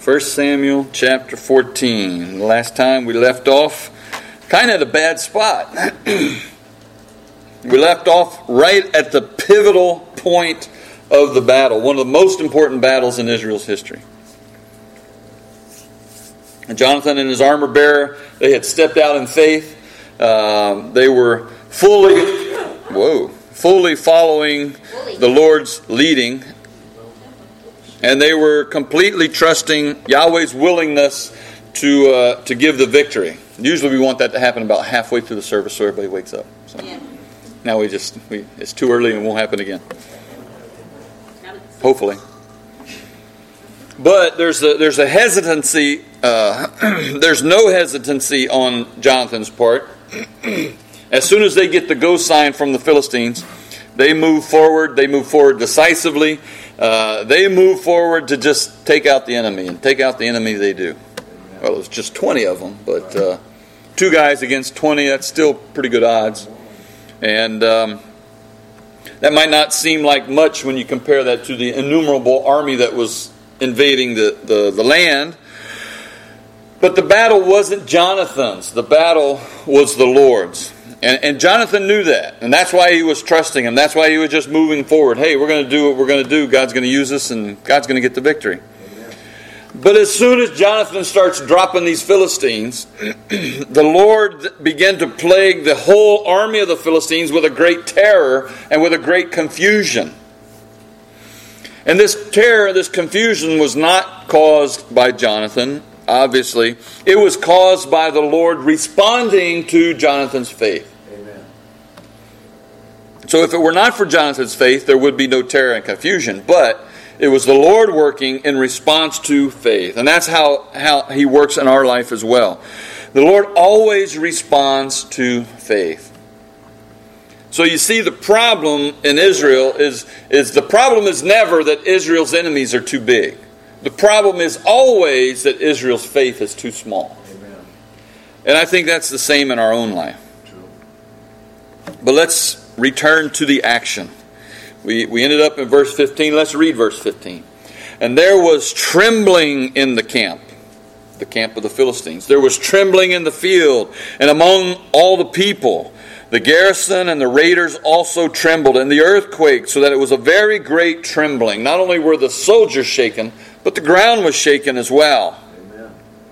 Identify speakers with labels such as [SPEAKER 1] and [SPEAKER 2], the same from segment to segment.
[SPEAKER 1] 1 Samuel chapter 14. Last time we left off kind of at a bad spot. We left off right at the pivotal point of the battle, one of the most important battles in Israel's history. And Jonathan and his armor bearer, they had stepped out in faith. They were fully following the Lord's leading. And they were completely trusting Yahweh's willingness to give the victory. Usually we want that to happen about halfway through the service so everybody wakes up. So now it's too early and it won't happen again. Hopefully. But there's a hesitancy. There's no hesitancy on Jonathan's part. As soon as they get the go sign from the Philistines, they move forward. They move forward decisively. They move forward to just take out the enemy. And take out the enemy they do. Well, it's just 20 of them. But 2 guys against 20, that's still pretty good odds. And that might not seem like much when you compare that to the innumerable army that was invading the land. But the battle wasn't Jonathan's. The battle was the Lord's. And Jonathan knew that. And that's why he was trusting him. That's why he was just moving forward. Hey, we're going to do what we're going to do. God's going to use us and God's going to get the victory. Amen. But as soon as Jonathan starts dropping these Philistines, the Lord began to plague the whole army of the Philistines with a great terror and with a great confusion. And this terror, this confusion was not caused by Jonathan. Obviously, it was caused by the Lord responding to Jonathan's faith. Amen. So if it were not for Jonathan's faith, there would be no terror and confusion. But it was the Lord working in response to faith. And that's how He works in our life as well. The Lord always responds to faith. So you see, the problem in Israel is the problem is never that Israel's enemies are too big. The problem is always that Israel's faith is too small. Amen. And I think that's the same in our own life. True. But let's return to the action. We ended up in verse 15. Let's read verse 15. And there was trembling in the camp of the Philistines. There was trembling in the field and among all the people. The garrison and the raiders also trembled, and the earth quaked, so that it was a very great trembling. Not only were the soldiers shaken, but the ground was shaken as well. Amen.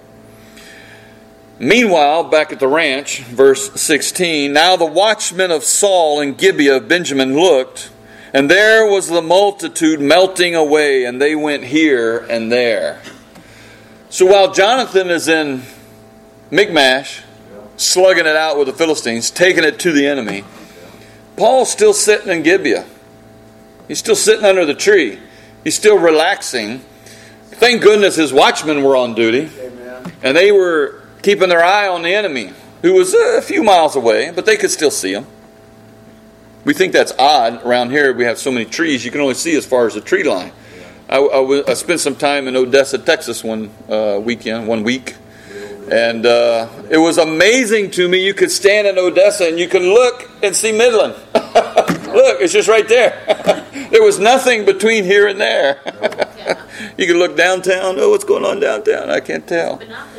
[SPEAKER 1] Meanwhile, back at the ranch, verse 16, now the watchmen of Saul and Gibeah of Benjamin looked, and there was the multitude melting away, and they went here and there. So while Jonathan is in Michmash, slugging it out with the Philistines, taking it to the enemy, Paul's still sitting in Gibeah. He's still sitting under the tree. He's still relaxing. Thank goodness his watchmen were on duty. Amen. And they were keeping their eye on the enemy, who was a few miles away, but they could still see him. We think that's odd. Around here we have so many trees, you can only see as far as the tree line. I spent some time in Odessa, Texas one week. And it was amazing to me. You could stand in Odessa and you could look and see Midland. Look, it's just right there. There was nothing between here and there. You could look downtown. Oh, what's going on downtown? I can't tell.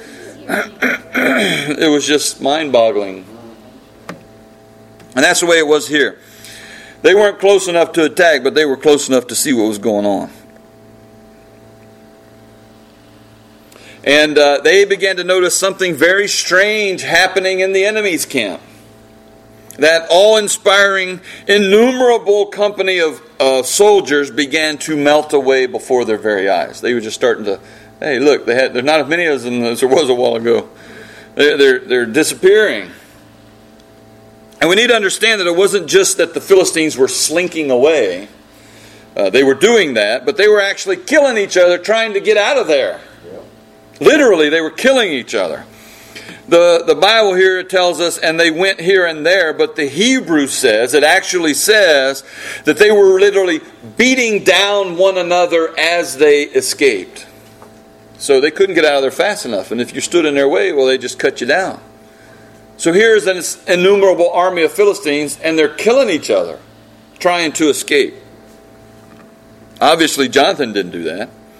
[SPEAKER 1] It was just mind-boggling. And that's the way it was here. They weren't close enough to attack, but they were close enough to see what was going on. And they began to notice something very strange happening in the enemy's camp. That awe-inspiring, innumerable company of soldiers began to melt away before their very eyes. They were just starting to, hey, look, there's not as many of them as there was a while ago. They're disappearing. And we need to understand that it wasn't just that the Philistines were slinking away. They were doing that, but they were actually killing each other, trying to get out of there. Literally, they were killing each other. The Bible here tells us, and they went here and there, but the Hebrew says, it actually says that they were literally beating down one another as they escaped. So they couldn't get out of there fast enough. And if you stood in their way, well, they just cut you down. So here's an innumerable army of Philistines, and they're killing each other, trying to escape. Obviously, Jonathan didn't do that.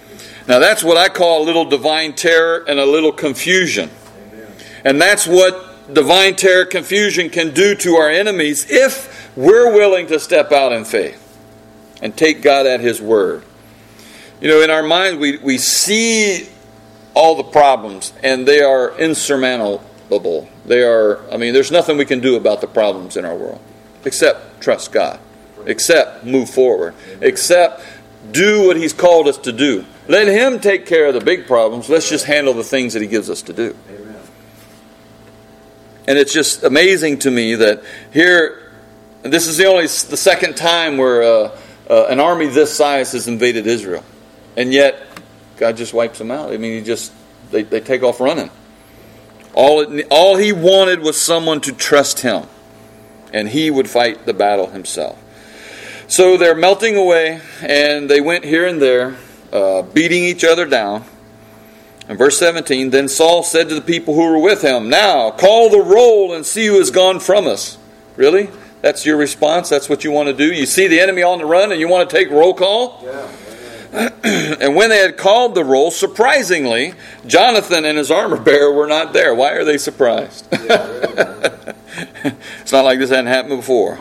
[SPEAKER 1] Now that's what I call a little divine terror and a little confusion. Amen. And that's what divine terror, confusion can do to our enemies if we're willing to step out in faith and take God at His word. You know, in our mind we see all the problems, and they are insurmountable. There's nothing we can do about the problems in our world except trust God, except move forward, except do what He's called us to do. Let Him take care of the big problems. Let's just handle the things that He gives us to do. Amen. And it's just amazing to me that here, this is the second time where an army this size has invaded Israel. And yet, God just wipes them out. I mean, they take off running. All He wanted was someone to trust Him, and He would fight the battle Himself. So they're melting away, and they went here and there, beating each other down. In verse 17, then Saul said to the people who were with him, now call the roll and see who has gone from us. Really? That's your response? That's what you want to do? You see the enemy on the run and you want to take roll call? Yeah. And when they had called the roll, surprisingly, Jonathan and his armor bearer were not there. Why are they surprised? It's not like this hadn't happened before.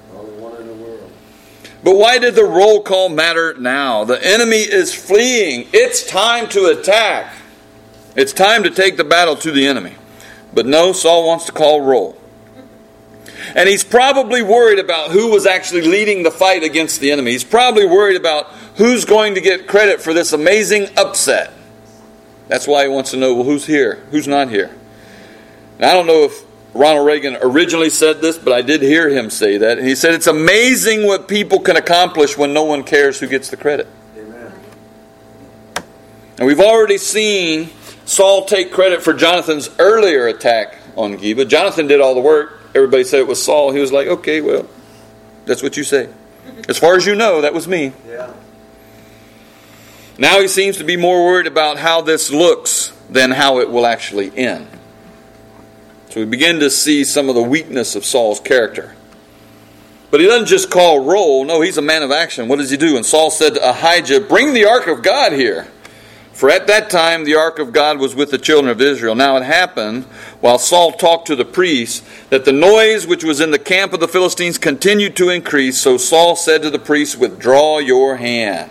[SPEAKER 1] But why did the roll call matter now? The enemy is fleeing. It's time to attack. It's time to take the battle to the enemy. But no, Saul wants to call roll. And he's probably worried about who was actually leading the fight against the enemy. He's probably worried about who's going to get credit for this amazing upset. That's why he wants to know, well, who's here? Who's not here? And I don't know if Ronald Reagan originally said this, but I did hear him say that. And he said, it's amazing what people can accomplish when no one cares who gets the credit. Amen. And we've already seen Saul take credit for Jonathan's earlier attack on Geba. Jonathan did all the work. Everybody said it was Saul. He was like, okay, well, that's what you say. As far as you know, that was me. Yeah. Now he seems to be more worried about how this looks than how it will actually end. So we begin to see some of the weakness of Saul's character. But he doesn't just call roll. No, he's a man of action. What does he do? And Saul said to Ahijah, bring the ark of God here. For at that time the ark of God was with the children of Israel. Now it happened, while Saul talked to the priests, that the noise which was in the camp of the Philistines continued to increase. So Saul said to the priests, withdraw your hand.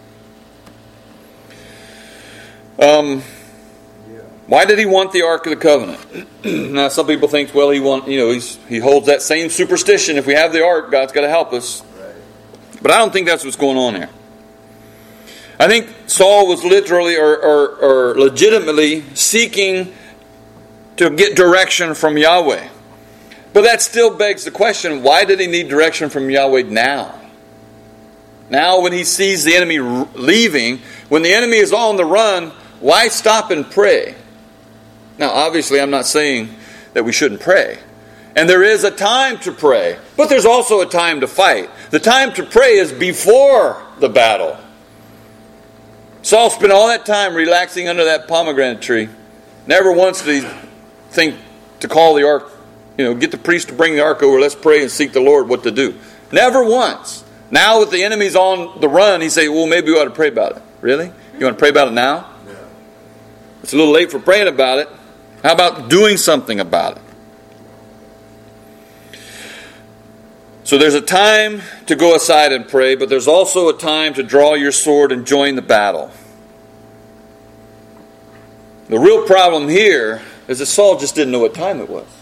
[SPEAKER 1] Why did he want the Ark of the Covenant? Now, some people think, well, he holds that same superstition. If we have the Ark, God's got to help us. Right. But I don't think that's what's going on here. I think Saul was literally or legitimately seeking to get direction from Yahweh. But that still begs the question, why did he need direction from Yahweh now? Now when he sees the enemy leaving, when the enemy is on the run, why stop and pray? Now, obviously, I'm not saying that we shouldn't pray. And there is a time to pray. But there's also a time to fight. The time to pray is before the battle. Saul spent all that time relaxing under that pomegranate tree. Never once did he think to call the ark, get the priest to bring the ark over, let's pray and seek the Lord what to do. Never once. Now that the enemy's on the run, he say, well, maybe we ought to pray about it. Really? You want to pray about it now? Yeah. It's a little late for praying about it. How about doing something about it? So there's a time to go aside and pray, but there's also a time to draw your sword and join the battle. The real problem here is that Saul just didn't know what time it was.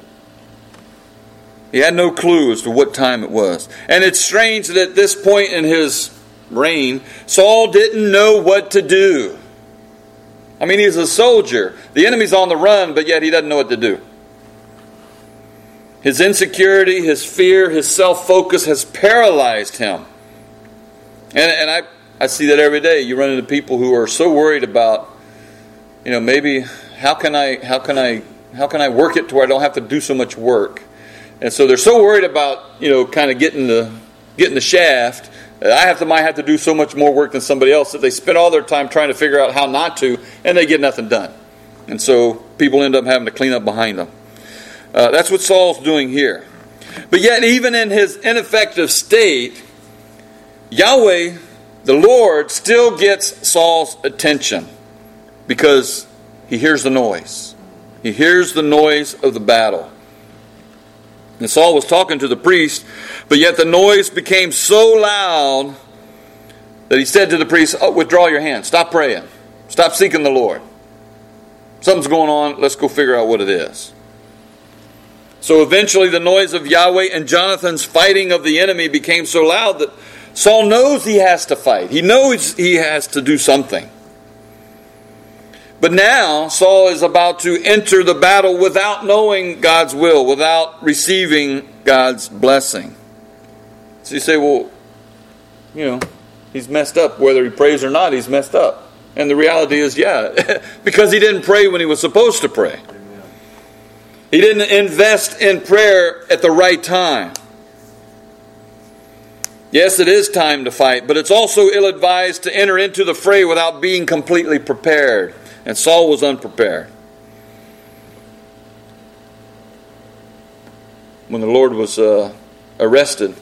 [SPEAKER 1] He had no clue as to what time it was. And it's strange that at this point in his reign, Saul didn't know what to do. I mean, he's a soldier. The enemy's on the run, but yet he doesn't know what to do. His insecurity, his fear, his self-focus has paralyzed him. And I see that every day. You run into people who are so worried about, maybe how can I work it to where I don't have to do so much work. And so they're so worried about, kind of getting the shaft. I might have to do so much more work than somebody else that they spend all their time trying to figure out how not to, and they get nothing done. And so people end up having to clean up behind them. That's what Saul's doing here. But yet, even in his ineffective state, Yahweh the Lord still gets Saul's attention because he hears the noise. He hears the noise of the battle. And Saul was talking to the priest, but yet the noise became so loud that he said to the priest, withdraw your hand. Stop praying. Stop seeking the Lord. Something's going on. Let's go figure out what it is. So eventually the noise of Yahweh and Jonathan's fighting of the enemy became so loud that Saul knows he has to fight. He knows he has to do something. But now Saul is about to enter the battle without knowing God's will, without receiving God's blessing. So you say, well, he's messed up. Whether he prays or not, he's messed up. And the reality is, yeah, because he didn't pray when he was supposed to pray. He didn't invest in prayer at the right time. Yes, it is time to fight, but it's also ill-advised to enter into the fray without being completely prepared. And Saul was unprepared. When the Lord was arrested,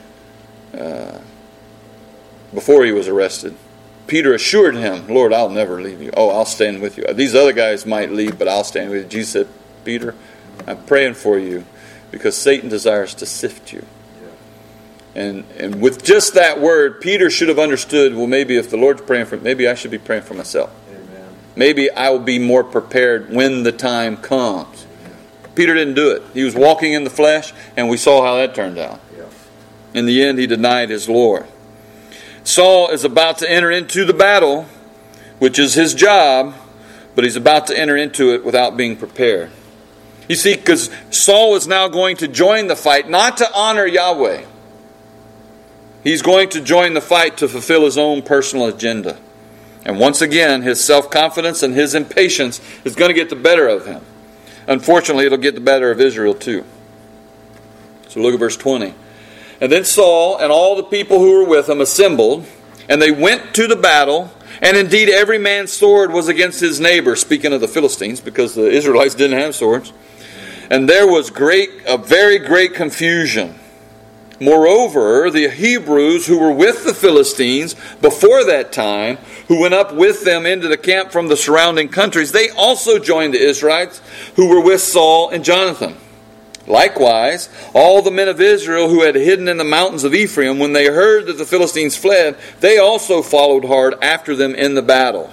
[SPEAKER 1] before he was arrested, Peter assured him, Lord, I'll never leave you. Oh, I'll stand with you. These other guys might leave, but I'll stand with you. Jesus said, Peter, I'm praying for you because Satan desires to sift you. And with just that word, Peter should have understood, well, maybe if the Lord's praying for me, maybe I should be praying for myself. Amen. Maybe I will be more prepared when the time comes. Amen. Peter didn't do it. He was walking in the flesh, and we saw how that turned out. Yeah. In the end, he denied his Lord. Saul is about to enter into the battle, which is his job, but he's about to enter into it without being prepared. You see, because Saul is now going to join the fight, not to honor Yahweh. He's going to join the fight to fulfill his own personal agenda. And once again, his self-confidence and his impatience is going to get the better of him. Unfortunately, it'll get the better of Israel too. So look at verse 20. And then Saul and all the people who were with him assembled, and they went to the battle, and indeed every man's sword was against his neighbor, speaking of the Philistines, because the Israelites didn't have swords. And there was a very great confusion. Moreover, the Hebrews who were with the Philistines before that time, who went up with them into the camp from the surrounding countries, they also joined the Israelites who were with Saul and Jonathan. Likewise, all the men of Israel who had hidden in the mountains of Ephraim, when they heard that the Philistines fled, they also followed hard after them in the battle.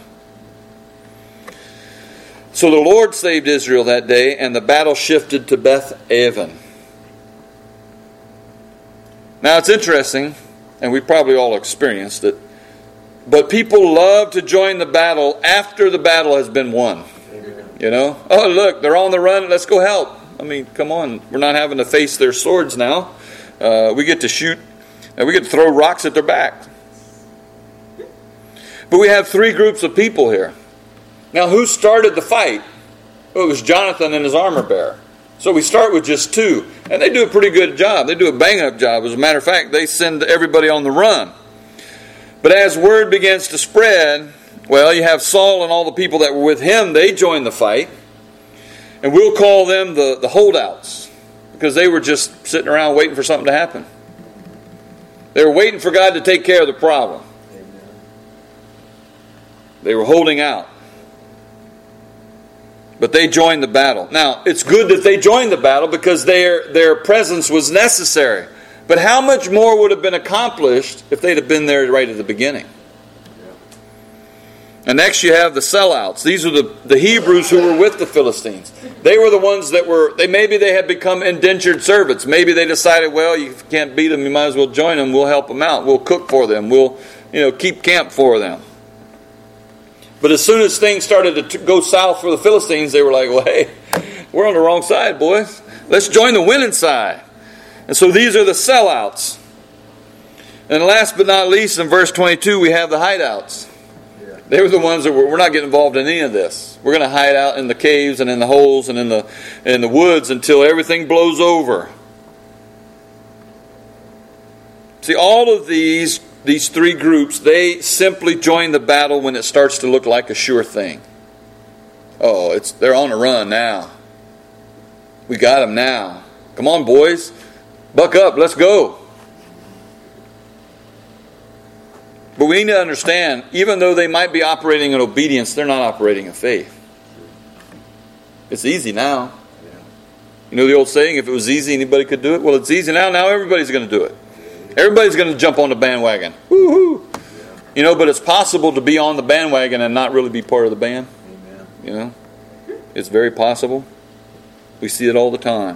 [SPEAKER 1] So the Lord saved Israel that day, and the battle shifted to Beth-aven. Now it's interesting, and we probably all experienced it, but people love to join the battle after the battle has been won. Amen. Oh look, they're on the run, let's go help. I mean, come on, we're not having to face their swords now. We get to shoot, and we get to throw rocks at their back. But we have three groups of people here. Now who started the fight? Well, it was Jonathan and his armor bearer. So we start with just two. And they do a pretty good job. They do a bang-up job. As a matter of fact, they send everybody on the run. But as word begins to spread, well, you have Saul and all the people that were with him. They join the fight. And we'll call them the holdouts. Because they were just sitting around waiting for something to happen. They were waiting for God to take care of the problem. They were holding out. But they joined the battle. Now, it's good that they joined the battle because their presence was necessary. But how much more would have been accomplished if they'd have been there right at the beginning? And next you have the sellouts. These are the Hebrews who were with the Philistines. They were the ones that maybe they had become indentured servants. Maybe they decided, well, you can't beat them, you might as well join them. We'll help them out. We'll cook for them. We'll keep camp for them. But as soon as things started to go south for the Philistines, they were like, well, hey, we're on the wrong side, boys. Let's join the winning side. And so these are the sellouts. And last but not least, in verse 22, we have the hideouts. They were the ones that we're not getting involved in any of this. We're going to hide out in the caves and in the holes and in the woods until everything blows over. See, all of these three groups, they simply join the battle when it starts to look like a sure thing. Oh, they're on the run now. We got them now. Come on, boys. Buck up. Let's go. But we need to understand, even though they might be operating in obedience, they're not operating in faith. It's easy now. You know the old saying, if it was easy, anybody could do it? Well, it's easy now. Now everybody's going to do it. Everybody's going to jump on the bandwagon. Woo-hoo! You know, but it's possible to be on the bandwagon and not really be part of the band. You know? It's very possible. We see it all the time.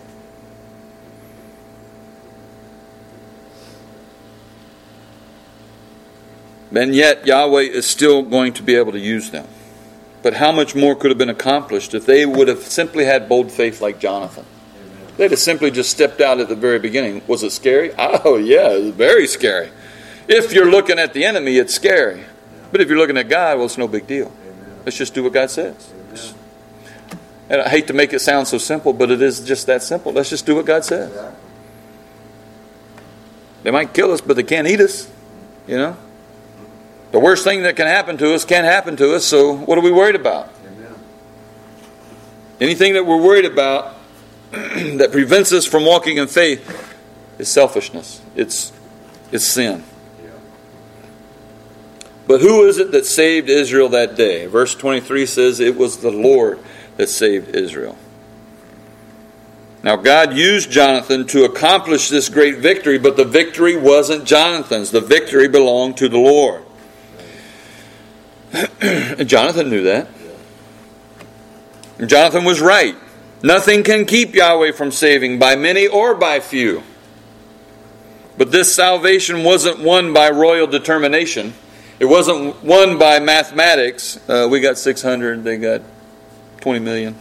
[SPEAKER 1] And yet, Yahweh is still going to be able to use them. But how much more could have been accomplished if they would have simply had bold faith like Jonathan? They'd have simply just stepped out at the very beginning. Was it scary? Oh, yeah, it was very scary. If you're looking at the enemy, it's scary. But if you're looking at God, well, it's no big deal. Let's just do what God says. And I hate to make it sound so simple, but it is just that simple. Let's just do what God says. They might kill us, but they can't eat us. You know? The worst thing that can happen to us can happen to us, so what are we worried about? Amen. Anything that we're worried about that prevents us from walking in faith is selfishness. It's sin. Yeah. But who is it that saved Israel that day? Verse 23 says it was the Lord that saved Israel. Now God used Jonathan to accomplish this great victory, but the victory wasn't Jonathan's. The victory belonged to the Lord. And Jonathan knew that. And Jonathan was right. Nothing can keep Yahweh from saving, by many or by few. But this salvation wasn't won by royal determination. It wasn't won by mathematics. We got 600, they got 20 million.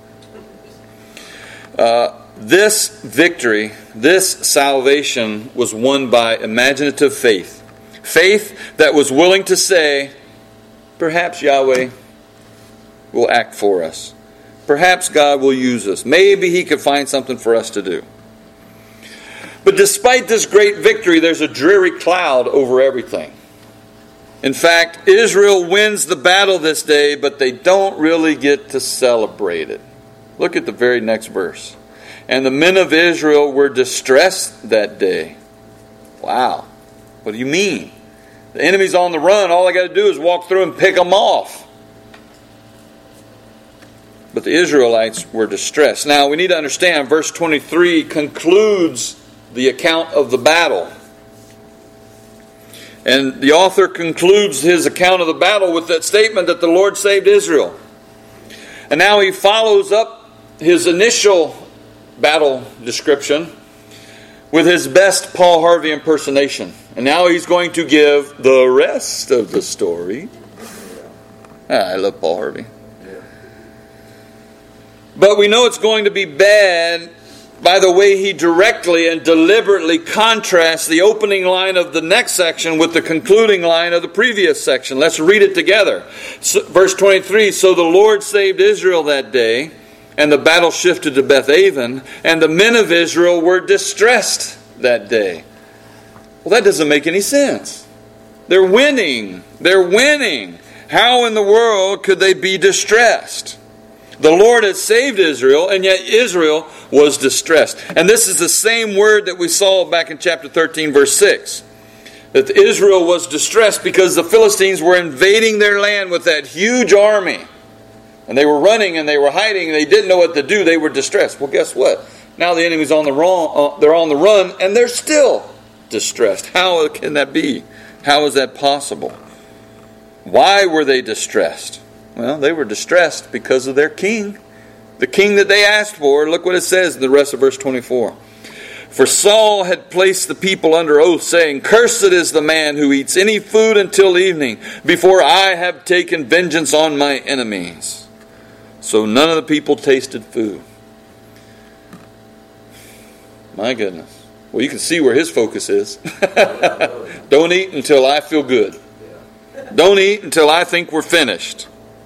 [SPEAKER 1] This victory, this salvation was won by imaginative faith. Faith that was willing to say, perhaps Yahweh will act for us. Perhaps God will use us. Maybe He could find something for us to do. But despite this great victory, there's a dreary cloud over everything. In fact, Israel wins the battle this day, but they don't really get to celebrate it. Look at the very next verse. And the men of Israel were distressed that day. Wow. What do you mean? The enemy's on the run. All I got to do is walk through and pick them off. But the Israelites were distressed. Now, we need to understand, verse 23 concludes the account of the battle. And the author concludes his account of the battle with that statement that the Lord saved Israel. And now he follows up his initial battle description with his best Paul Harvey impersonation. And now he's going to give the rest of the story. I love Paul Harvey. But we know it's going to be bad by the way he directly and deliberately contrasts the opening line of the next section with the concluding line of the previous section. Let's read it together. Verse 23, so the Lord saved Israel that day, and the battle shifted to Beth-aven, and the men of Israel were distressed that day. Well, that doesn't make any sense. They're winning. They're winning. How in the world could they be distressed? The Lord had saved Israel, and yet Israel was distressed. And this is the same word that we saw back in chapter 13, verse 6. That Israel was distressed because the Philistines were invading their land with that huge army. And they were running and they were hiding and they didn't know what to do. They were distressed. Well, guess what? Now the enemy's on the run, they're on the run and they're still distressed. How can that be? How is that possible? Why were they distressed? Well, they were distressed because of their king. The king that they asked for. Look what it says in the rest of verse 24. For Saul had placed the people under oath, saying, Cursed is the man who eats any food until evening, before I have taken vengeance on my enemies. So none of the people tasted food. My goodness. Well, you can see where his focus is. Don't eat until I feel good. Don't eat until I think we're finished.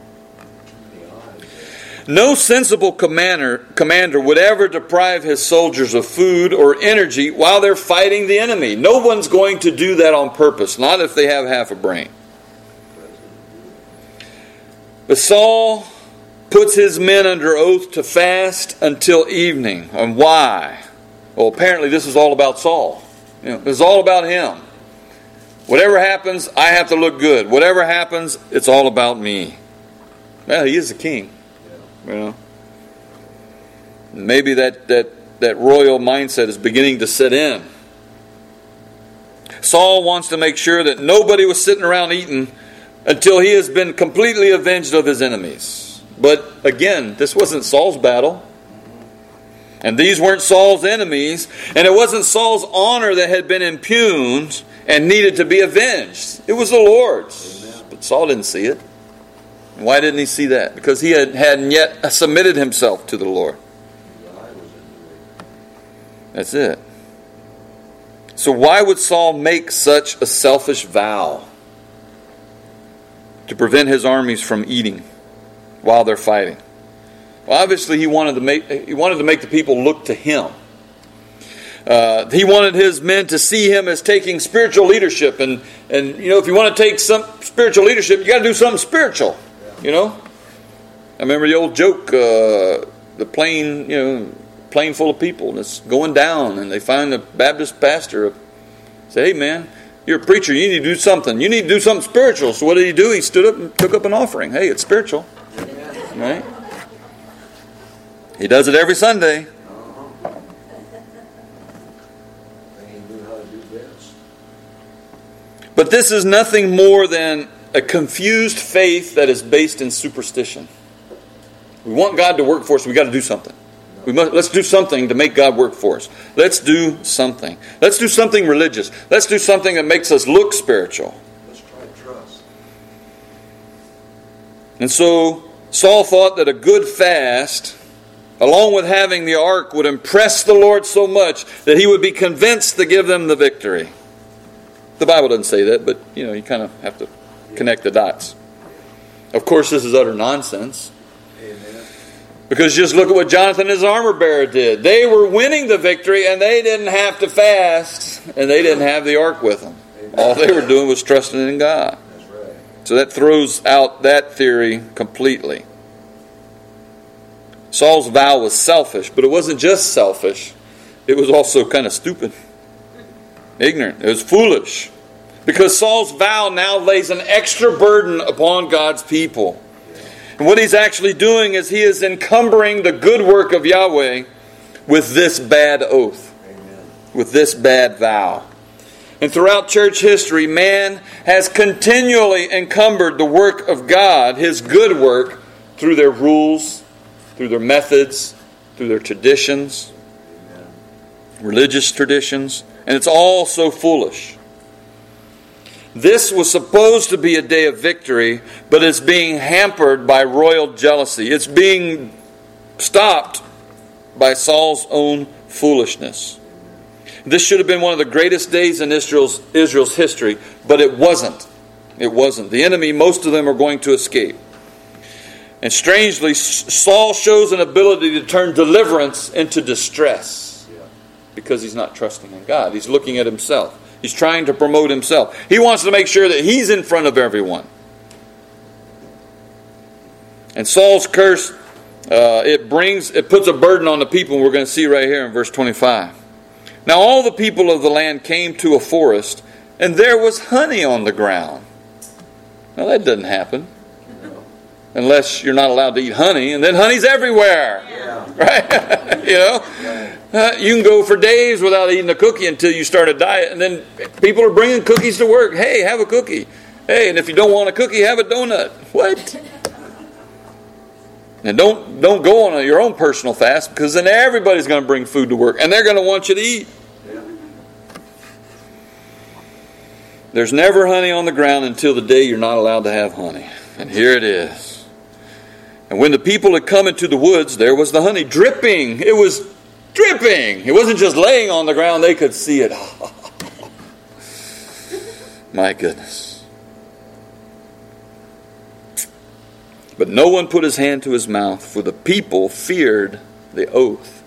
[SPEAKER 1] No sensible commander would ever deprive his soldiers of food or energy while they're fighting the enemy. No one's going to do that on purpose, not if they have half a brain. But Saul puts his men under oath to fast until evening. And why? Well, apparently this is all about Saul. It's all about him. Whatever happens, I have to look good. Whatever happens, it's all about me. Well, he is the king. You know. Maybe that royal mindset is beginning to set in. Saul wants to make sure that nobody was sitting around eating until he has been completely avenged of his enemies. But again, this wasn't Saul's battle. And these weren't Saul's enemies. And it wasn't Saul's honor that had been impugned and needed to be avenged. It was the Lord's. Amen. But Saul didn't see it. Why didn't he see that? Because he hadn't yet submitted himself to the Lord. That's it. So why would Saul make such a selfish vow to prevent his armies from eating while they're fighting? Well, obviously he wanted to make the people look to him. He wanted his men to see him as taking spiritual leadership, and you know, if you want to take some spiritual leadership, you got to do something spiritual. You know, I remember the old joke: the plane full of people, and it's going down, and they find a Baptist pastor. Say, hey man, you're a preacher. You need to do something. You need to do something spiritual. So what did he do? He stood up and took up an offering. Hey, it's spiritual, right? He does it every Sunday. But this is nothing more than a confused faith that is based in superstition. We want God to work for us. We've got to do something. Let's do something to make God work for us. Let's do something. Let's do something religious. Let's do something that makes us look spiritual.
[SPEAKER 2] Let's try trust.
[SPEAKER 1] And so Saul thought that a good fast, along with having the ark, would impress the Lord so much that he would be convinced to give them the victory. The Bible doesn't say that, but you kind of have to connect the dots. Of course, this is utter nonsense.
[SPEAKER 2] Amen.
[SPEAKER 1] Because just look at what Jonathan and his armor bearer did. They were winning the victory, and they didn't have to fast, and they didn't have the ark with them. Amen. All they were doing was trusting in God.
[SPEAKER 2] That's right.
[SPEAKER 1] So that throws out that theory completely. Saul's vow was selfish, but it wasn't just selfish. It was also kind of stupid. Ignorant. It was foolish. Because Saul's vow now lays an extra burden upon God's people. And what he's actually doing is he is encumbering the good work of Yahweh with this bad oath.
[SPEAKER 2] Amen.
[SPEAKER 1] With this bad vow. And throughout church history, man has continually encumbered the work of God, His good work, through their rules, through their methods, through their traditions,
[SPEAKER 2] Amen.
[SPEAKER 1] Religious traditions. And it's all so foolish. This was supposed to be a day of victory, but it's being hampered by royal jealousy. It's being stopped by Saul's own foolishness. This should have been one of the greatest days in Israel's history, but it wasn't. It wasn't. The enemy, most of them are going to escape. And strangely, Saul shows an ability to turn deliverance into distress. Because he's not trusting in God. He's looking at himself. He's trying to promote himself. He wants to make sure that he's in front of everyone. And Saul's curse, it puts a burden on the people. We're going to see right here in verse 25. Now all the people of the land came to a forest, and there was honey on the ground. Now that doesn't happen. Unless you're not allowed to eat honey, and then honey's everywhere.
[SPEAKER 2] Yeah.
[SPEAKER 1] Right? You can go for days without eating a cookie until you start a diet, and then people are bringing cookies to work. Hey, have a cookie. Hey, and if you don't want a cookie, have a donut. What? And don't go on your own personal fast, because then everybody's going to bring food to work, and they're going to want you to eat.
[SPEAKER 2] Yeah.
[SPEAKER 1] There's never honey on the ground until the day you're not allowed to have honey. And here it is. And when the people had come into the woods, there was the honey dripping. It was dripping. It wasn't just laying on the ground. They could see it. My goodness. But no one put his hand to his mouth, for the people feared the oath.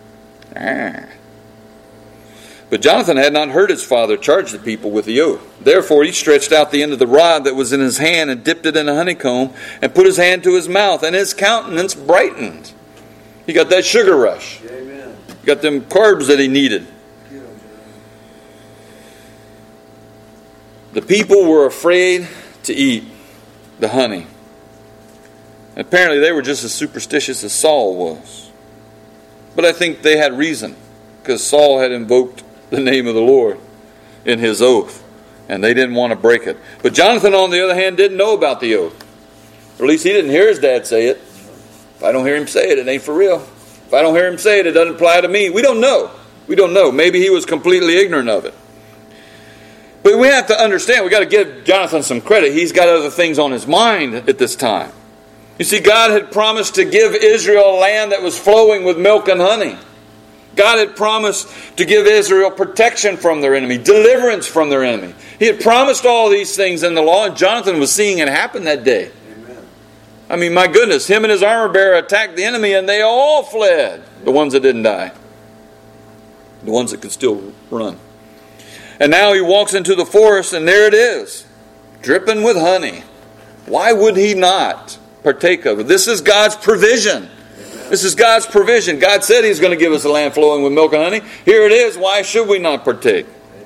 [SPEAKER 1] But Jonathan had not heard his father charge the people with the oath. Therefore he stretched out the end of the rod that was in his hand and dipped it in a honeycomb and put his hand to his mouth, and his countenance brightened. He got that sugar rush.
[SPEAKER 2] Amen.
[SPEAKER 1] He got them carbs that he needed. The people were afraid to eat the honey. Apparently they were just as superstitious as Saul was. But I think they had reason, because Saul had invoked the name of the Lord in his oath, and they didn't want to break it. But Jonathan, on the other hand, didn't know about the oath. Or at least he didn't hear his dad say it. If I don't hear him say it, it ain't for real. If I don't hear him say it, it doesn't apply to me. We don't know. We don't know. Maybe he was completely ignorant of it. But we have to understand, we've got to give Jonathan some credit. He's got other things on his mind at this time. You see, God had promised to give Israel a land that was flowing with milk and honey. God had promised to give Israel protection from their enemy, deliverance from their enemy. He had promised all these things in the law, and Jonathan was seeing it happen that day.
[SPEAKER 2] Amen.
[SPEAKER 1] I mean, my goodness, him and his armor bearer attacked the enemy, and they all fled. The ones that didn't die. The ones that could still run. And now he walks into the forest, and there it is, dripping with honey. Why would he not partake of it? This is God's provision. This is God's provision. God said He's going to give us a land flowing with milk and honey. Here it is. Why should we not partake?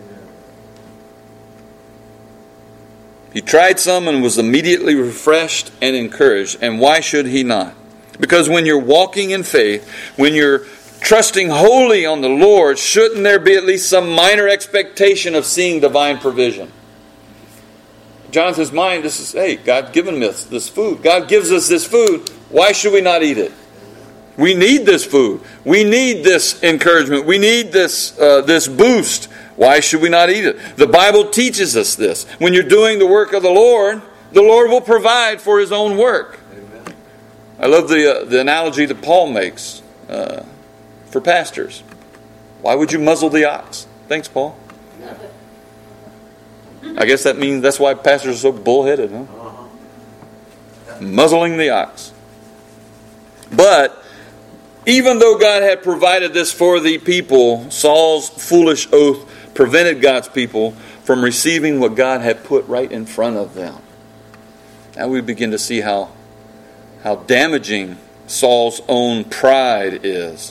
[SPEAKER 1] He tried some and was immediately refreshed and encouraged. And why should he not? Because when you're walking in faith, when you're trusting wholly on the Lord, shouldn't there be at least some minor expectation of seeing divine provision? Jonathan's mind, this is, hey, God's given us this food. God gives us this food. Why should we not eat it? We need this food. We need this encouragement. We need this boost. Why should we not eat it? The Bible teaches us this. When you're doing the work of the Lord will provide for His own work.
[SPEAKER 2] Amen.
[SPEAKER 1] I love the analogy that Paul makes for pastors. Why would you muzzle the ox? Thanks, Paul. I guess that means that's why pastors are so bullheaded, huh? Muzzling the ox. But even though God had provided this for the people, Saul's foolish oath prevented God's people from receiving what God had put right in front of them. Now we begin to see how damaging Saul's own pride is.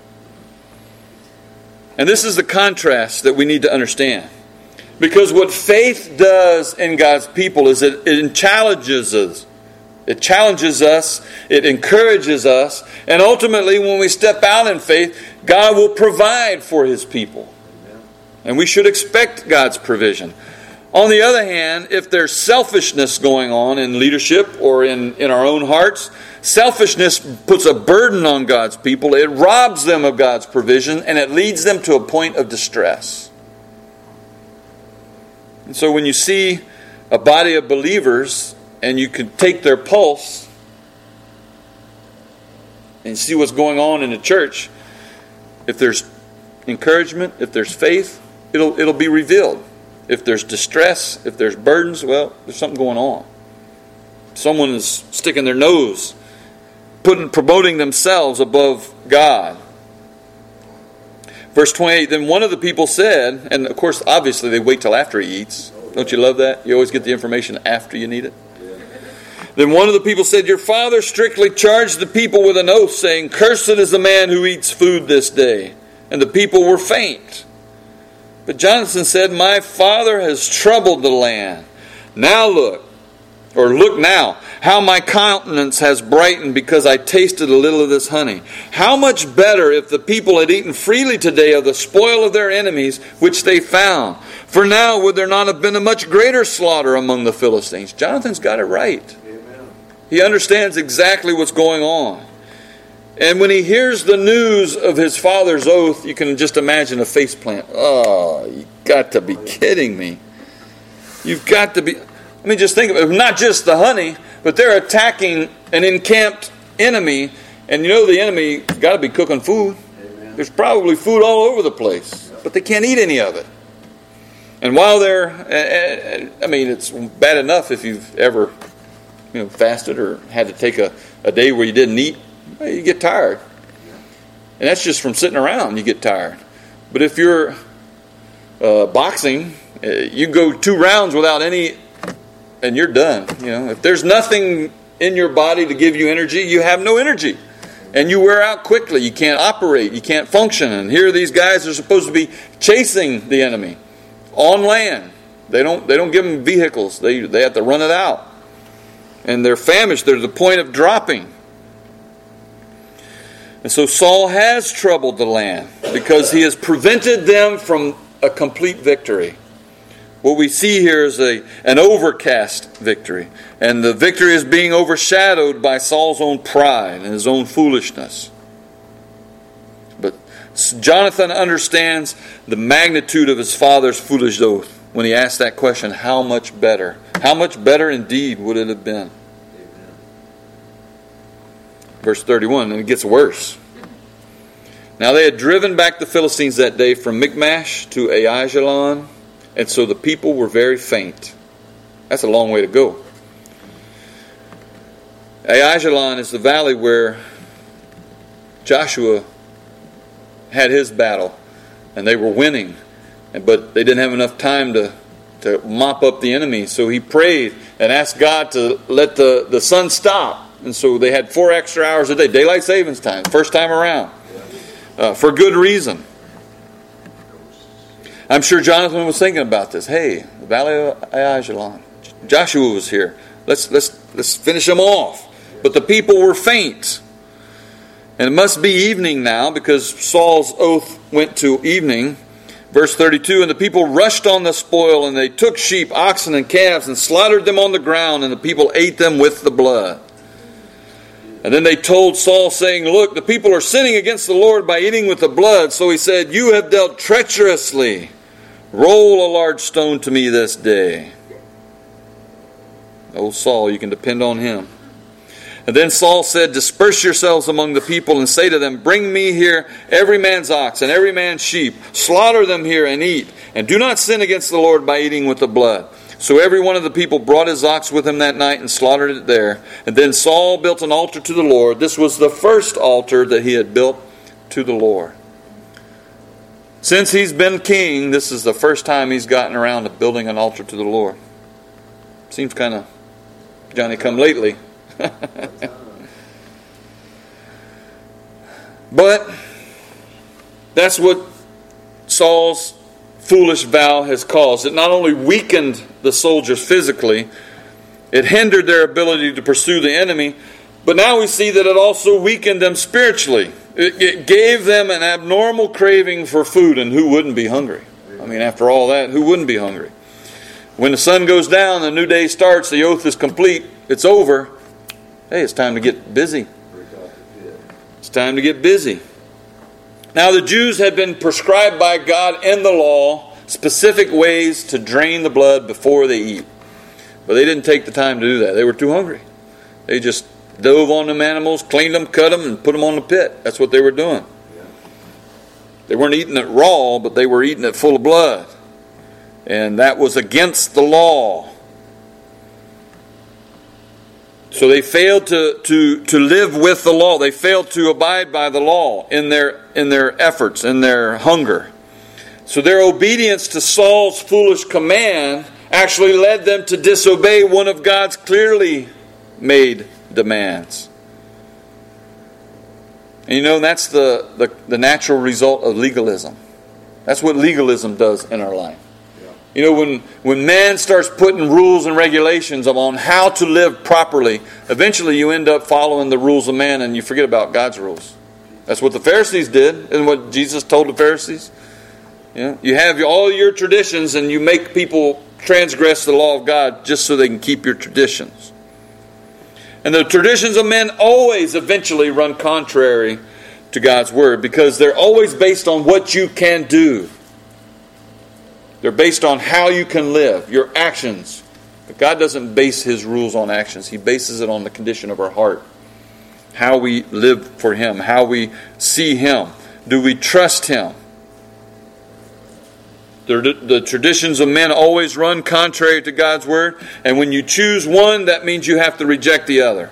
[SPEAKER 1] And this is the contrast that we need to understand. Because what faith does in God's people is it challenges us. It challenges us, it encourages us, and ultimately when we step out in faith, God will provide for His people.
[SPEAKER 2] Amen.
[SPEAKER 1] And we should expect God's provision. On the other hand, if there's selfishness going on in leadership or in our own hearts, selfishness puts a burden on God's people. It robs them of God's provision, and it leads them to a point of distress. And so when you see a body of believers and you can take their pulse and see what's going on in the church, if there's encouragement, if there's faith, it'll be revealed. If there's distress, if there's burdens, well, there's something going on. Someone is sticking their nose, promoting themselves above God. Verse 28, then one of the people said, and of course, obviously they wait till after he eats. Don't you love that? You always get the information after you need it. Then one of the people said, your father strictly charged the people with an oath, saying, cursed is the man who eats food this day. And the people were faint. But Jonathan said, my father has troubled the land. Now look now, how my countenance has brightened because I tasted a little of this honey. How much better if the people had eaten freely today of the spoil of their enemies, which they found. For now would there not have been a much greater slaughter among the Philistines? Jonathan's got it right.
[SPEAKER 2] Amen.
[SPEAKER 1] He understands exactly what's going on. And when he hears the news of his father's oath, you can just imagine a faceplant. Oh, you got to be kidding me. You've got to be... I mean, just think of it. Not just the honey, but they're attacking an encamped enemy. And you know the enemy got to be cooking food.
[SPEAKER 2] Amen.
[SPEAKER 1] There's probably food all over the place. But they can't eat any of it. And while they're... I mean, it's bad enough if you've ever fasted or had to take a day where you didn't eat. Well, you get tired. And that's just from sitting around, you get tired. But if you're boxing, you go 2 rounds without any... and you're done. If there's nothing in your body to give you energy, you have no energy. And you wear out quickly. You can't operate. You can't function. And here these guys are supposed to be chasing the enemy on land. They don't give them vehicles. They have to run it out. And they're famished. They're at the point of dropping. And so Saul has troubled the land because he has prevented them from a complete victory. What we see here is an overcast victory. And the victory is being overshadowed by Saul's own pride and his own foolishness. But Jonathan understands the magnitude of his father's foolish oath when he asked that question, how much better? How much better indeed would it have been?
[SPEAKER 2] Amen.
[SPEAKER 1] Verse 31, and it gets worse. Now they had driven back the Philistines that day from Michmash to Aijalon, and so the people were very faint. That's a long way to go. Aijalon is the valley where Joshua had his battle, and they were winning, but they didn't have enough time to mop up the enemy. So he prayed and asked God to let the sun stop. And so they had 4 extra hours a day, daylight savings time, first time around, for good reason. I'm sure Jonathan was thinking about this. Hey, the valley of Aijalon, Joshua was here. Let's finish them off. But the people were faint. And it must be evening now because Saul's oath went to evening. Verse 32, and the people rushed on the spoil, and they took sheep, oxen, and calves, and slaughtered them on the ground, and the people ate them with the blood. And then they told Saul, saying, look, the people are sinning against the Lord by eating with the blood. So he said, you have dealt treacherously. Roll a large stone to me this day. Oh, Saul, you can depend on him. And then Saul said, disperse yourselves among the people and say to them, bring me here every man's ox and every man's sheep. Slaughter them here and eat. And do not sin against the Lord by eating with the blood. So every one of the people brought his ox with him that night and slaughtered it there. And then Saul built an altar to the Lord. This was the first altar that he had built to the Lord. Since he's been king, this is the first time he's gotten around to building an altar to the Lord. Seems kind of Johnny-come-lately. But that's what Saul's foolish vow has caused. It not only weakened the soldiers physically, it hindered their ability to pursue the enemy, but now we see that it also weakened them spiritually. It gave them an abnormal craving for food, and who wouldn't be hungry? I mean, after all that, who wouldn't be hungry? When the sun goes down, the new day starts, the oath is complete, it's over. Hey, it's time to get busy. It's time to get busy. Now, the Jews had been prescribed by God in the law specific ways to drain the blood before they eat. But they didn't take the time to do that. They were too hungry. They just dove on them animals, cleaned them, cut them, and put them on the pit. That's what they were doing. They weren't eating it raw, but they were eating it full of blood. And that was against the law. So they failed to live with the law. They failed to abide by the law in their efforts, in their hunger. So their obedience to Saul's foolish command actually led them to disobey one of God's clearly made demands. And you know, that's the natural result of legalism. That's what legalism does in our life. You know, when man starts putting rules and regulations on how to live properly, eventually you end up following the rules of man and you forget about God's rules. That's what the Pharisees did, and what Jesus told the Pharisees. You have all your traditions and you make people transgress the law of God just so they can keep your traditions. And the traditions of men always eventually run contrary to God's word because they're always based on what you can do. They're based on how you can live, your actions. But God doesn't base His rules on actions. He bases it on the condition of our heart. How we live for Him. How we see Him. Do we trust Him? The traditions of men always run contrary to God's word. And when you choose one, that means you have to reject the other.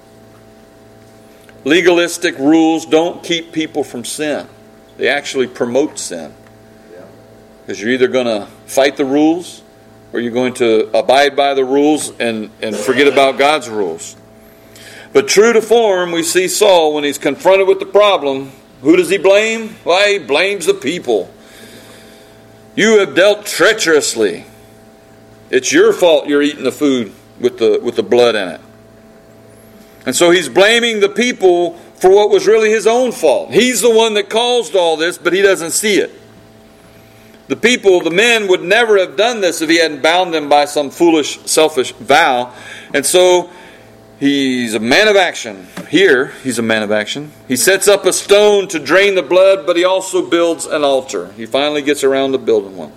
[SPEAKER 1] Legalistic rules don't keep people from sin. They actually promote sin. Because you're either going to fight the rules or you're going to abide by the rules and forget about God's rules. But true to form, we see Saul when he's confronted with the problem. Who does he blame? Why, he blames the people. You have dealt treacherously. It's your fault you're eating the food with the blood in it. And so he's blaming the people for what was really his own fault. He's the one that caused all this, but he doesn't see it. The people, the men, would never have done this if he hadn't bound them by some foolish, selfish vow. And so he's a man of action. Here, he's a man of action. He sets up a stone to drain the blood, but he also builds an altar. He finally gets around to building one.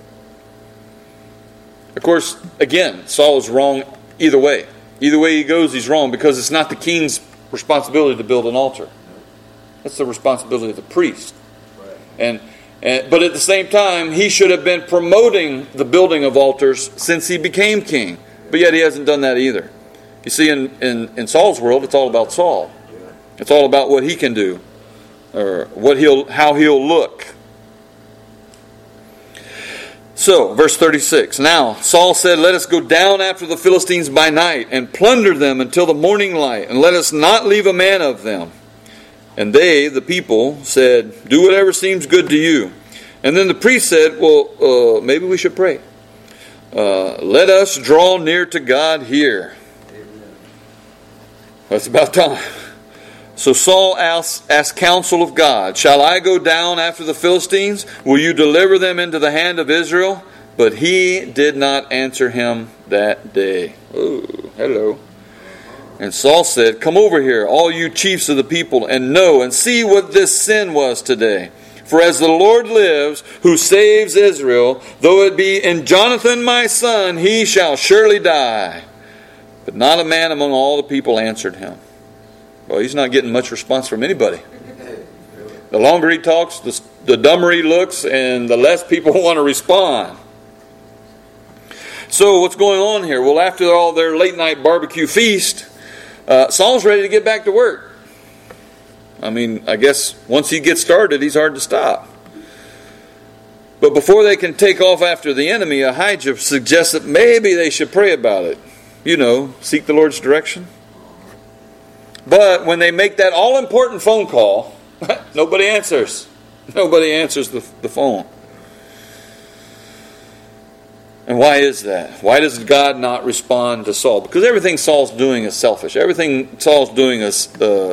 [SPEAKER 1] Of course, again, Saul is wrong either way. Either way he goes, he's wrong, because it's not the king's responsibility to build an altar. That's the responsibility of the priest. But at the same time, he should have been promoting the building of altars since he became king. But yet he hasn't done that either. You see, in Saul's world, it's all about Saul. It's all about what he can do, or how he'll look. So, verse 36. Now Saul said, "Let us go down after the Philistines by night, and plunder them until the morning light, and let us not leave a man of them." And they, the people, said, "Do whatever seems good to you." And then the priest said, "Well, maybe we should pray. Let us draw near to God here." That's about time. So Saul asked counsel of God, "Shall I go down after the Philistines? Will you deliver them into the hand of Israel?" But he did not answer him that day. Oh, hello. And Saul said, "Come over here, all you chiefs of the people, and know and see what this sin was today. For as the Lord lives, who saves Israel, though it be in Jonathan my son, he shall surely die." But not a man among all the people answered him. Well, he's not getting much response from anybody. The longer he talks, the dumber he looks, and the less people want to respond. So what's going on here? Well, after all their late night barbecue feast, Saul's ready to get back to work. I mean, I guess once he gets started, he's hard to stop. But before they can take off after the enemy, Ahijah suggests that maybe they should pray about it. Seek the Lord's direction. But when they make that all-important phone call, nobody answers. Nobody answers the phone. And why is that? Why does God not respond to Saul? Because everything Saul's doing is selfish. Everything Saul's doing is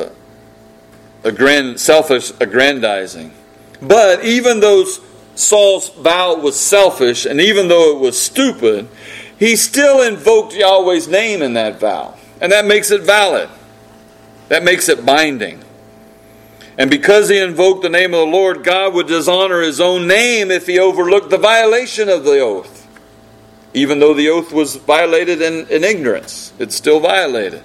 [SPEAKER 1] selfish aggrandizing. But even though Saul's vow was selfish, and even though it was stupid, he still invoked Yahweh's name in that vow. And that makes it valid. That makes it binding. And because he invoked the name of the Lord, God would dishonor his own name if he overlooked the violation of the oath. Even though the oath was violated in ignorance, it's still violated.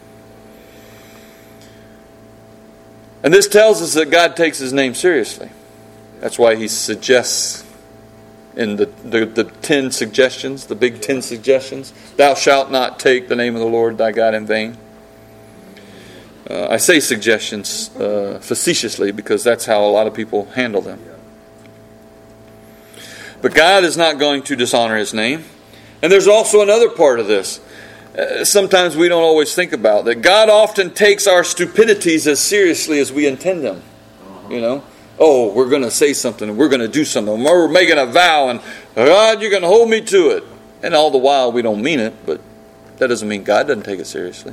[SPEAKER 1] And this tells us that God takes his name seriously. That's why he suggests in the 10 suggestions, the big 10 suggestions, "Thou shalt not take the name of the Lord thy God in vain." I say suggestions facetiously because that's how a lot of people handle them. But God is not going to dishonor his name. And there's also another part of this. Sometimes we don't always think about that. God often takes our stupidities as seriously as we intend them. Oh, we're going to say something, and we're going to do something. We're making a vow, and God, you're going to hold me to it. And all the while we don't mean it, but that doesn't mean God doesn't take it seriously.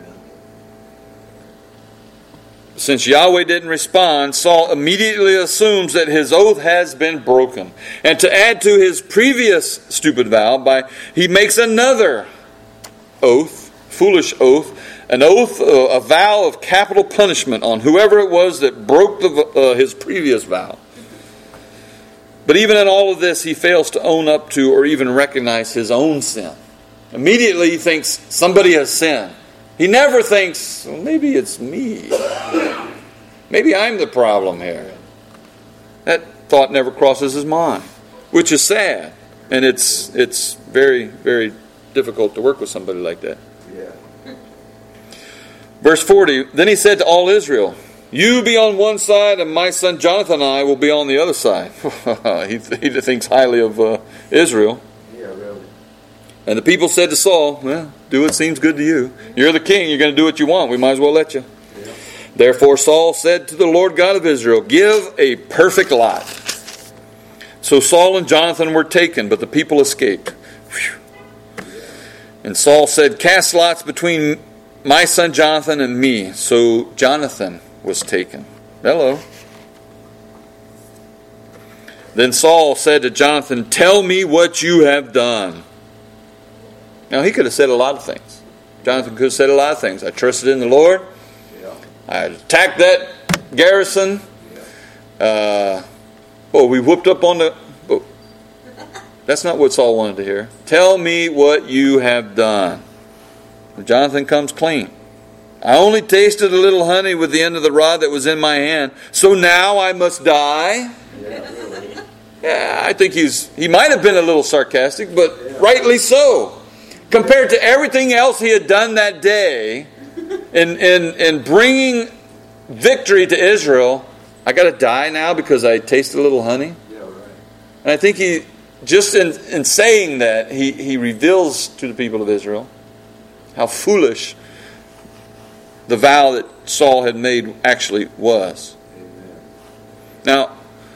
[SPEAKER 1] Since Yahweh didn't respond, Saul immediately assumes that his oath has been broken. And to add to his previous stupid vow, he makes another oath, foolish oath, a vow of capital punishment on whoever it was that broke his previous vow. But even in all of this, he fails to own up to or even recognize his own sin. Immediately he thinks somebody has sinned. He never thinks, well, maybe it's me. Maybe I'm the problem here. That thought never crosses his mind, which is sad. And it's very, very difficult to work with somebody like that. Yeah. Verse 40, then he said to all Israel, "You be on one side, and my son Jonathan and I will be on the other side." He thinks highly of Israel.
[SPEAKER 2] Yeah, really.
[SPEAKER 1] And the people said to Saul, "Well, do what seems good to you. You're the king. You're going to do what you want. We might as well let you." Yeah. Therefore Saul said to the Lord God of Israel, "Give a perfect lot." So Saul and Jonathan were taken, but the people escaped. Whew. And Saul said, "Cast lots between my son Jonathan and me." So Jonathan was taken. Hello. Then Saul said to Jonathan, "Tell me what you have done." Now he could have said a lot of things. Jonathan could have said a lot of things. I trusted in the Lord.
[SPEAKER 2] Yeah.
[SPEAKER 1] I attacked that garrison. We whooped up on the... Oh, that's not what Saul wanted to hear. Tell me what you have done. Jonathan comes clean. I only tasted a little honey with the end of the rod that was in my hand. So now I must die? Yeah, I think he might have been a little sarcastic, but rightly so. Compared to everything else he had done that day in bringing victory to Israel, I got to die now because I tasted a little honey?
[SPEAKER 2] Yeah, right.
[SPEAKER 1] And I think he, just in saying that, he reveals to the people of Israel how foolish the vow that Saul had made actually was.
[SPEAKER 2] Amen.
[SPEAKER 1] Now,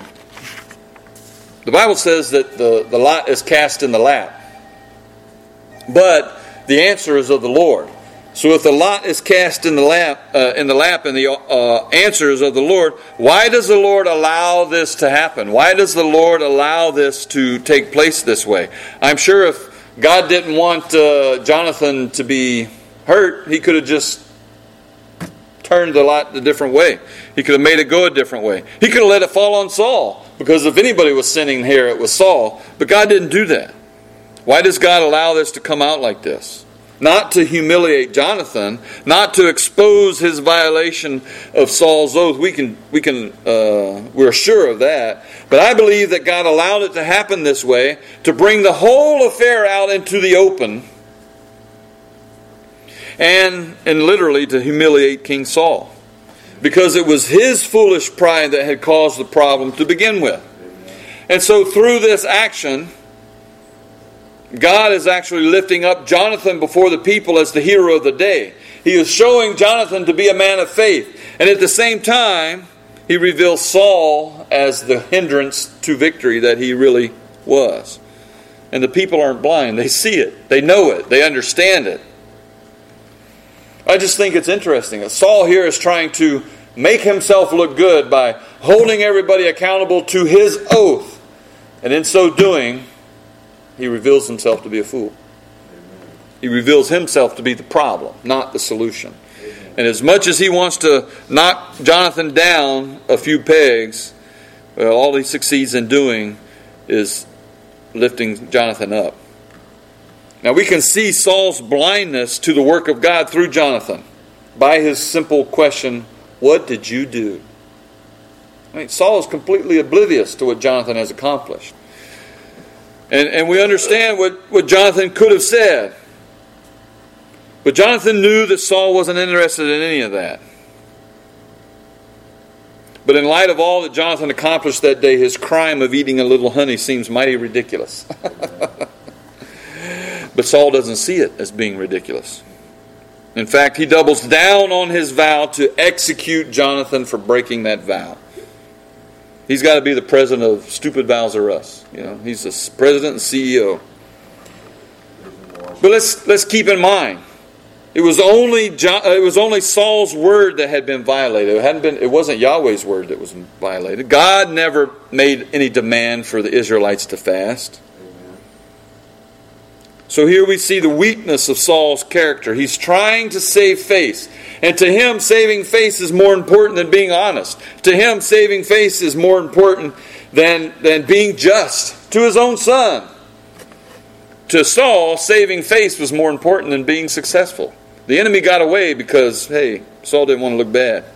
[SPEAKER 1] the Bible says that the lot is cast in the lap. But the answer is of the Lord. So if the lot is cast in the lap and the answer is of the Lord, why does the Lord allow this to happen? Why does the Lord allow this to take place this way? I'm sure if God didn't want Jonathan to be hurt, he could have just turned the lot a different way. He could have made it go a different way. He could have let it fall on Saul, because if anybody was sinning here, it was Saul. But God didn't do that. Why does God allow this to come out like this? Not to humiliate Jonathan, not to expose his violation of Saul's oath. We're sure of that. But I believe that God allowed it to happen this way to bring the whole affair out into the open, and literally to humiliate King Saul, because it was his foolish pride that had caused the problem to begin with. And so through this action, God is actually lifting up Jonathan before the people as the hero of the day. He is showing Jonathan to be a man of faith. And at the same time, he reveals Saul as the hindrance to victory that he really was. And the people aren't blind. They see it. They know it. They understand it. I just think it's interesting. Saul here is trying to make himself look good by holding everybody accountable to his oath. And in so doing, he reveals himself to be a fool. Amen. He reveals himself to be the problem, not the solution. Amen. And as much as he wants to knock Jonathan down a few pegs, well, all he succeeds in doing is lifting Jonathan up. Now we can see Saul's blindness to the work of God through Jonathan by his simple question, "What did you do?" I mean, Saul is completely oblivious to what Jonathan has accomplished. And we understand what Jonathan could have said. But Jonathan knew that Saul wasn't interested in any of that. But in light of all that Jonathan accomplished that day, his crime of eating a little honey seems mighty ridiculous. But Saul doesn't see it as being ridiculous. In fact, he doubles down on his vow to execute Jonathan for breaking that vow. He's got to be the president of Stupid Vows Are Us. You know, he's the president and CEO. But let's keep in mind, it was only Saul's word that had been violated. It wasn't Yahweh's word that was violated. God never made any demand for the Israelites to fast. So here we see the weakness of Saul's character. He's trying to save face. And to him, saving face is more important than being honest. To him, saving face is more important than being just to his own son. To Saul, saving face was more important than being successful. The enemy got away because, hey, Saul didn't want to look bad.